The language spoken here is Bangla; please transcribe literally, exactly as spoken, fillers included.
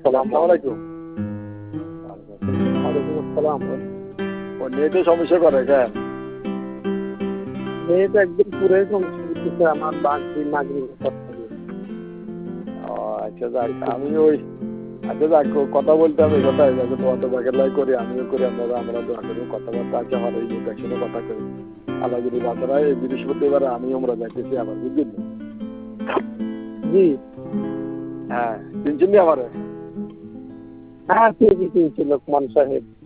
আসসালামু আলাইকুম। ওয়ালাইকুম আসসালাম। ও নেটে সমস্যা করে কেন? নেট একদম পুরাই সমস্যা করতেছে আমার বাড়তি নাগরিক করতে। ও আচ্ছা যাক, আমি ওই আচ্ছা যাক কথা বলতে আমি কথাই যাকে তোমার তো বাগের লাই করি, আমিও করি, আমরা আমরা দোয়া করি কথাবার্তা আছে আমার এই মুখ একসাথে কথা করি। আল্লাহ যদি বাচ্চারা এই বৃহস্পতিবার আমি আমরা যাইতেছি আবার বুঝলি। জি হ্যাঁ চিনছেন নি আমারে? হ্যাঁ, চিনছি চিনছি লোকমান সাহেব।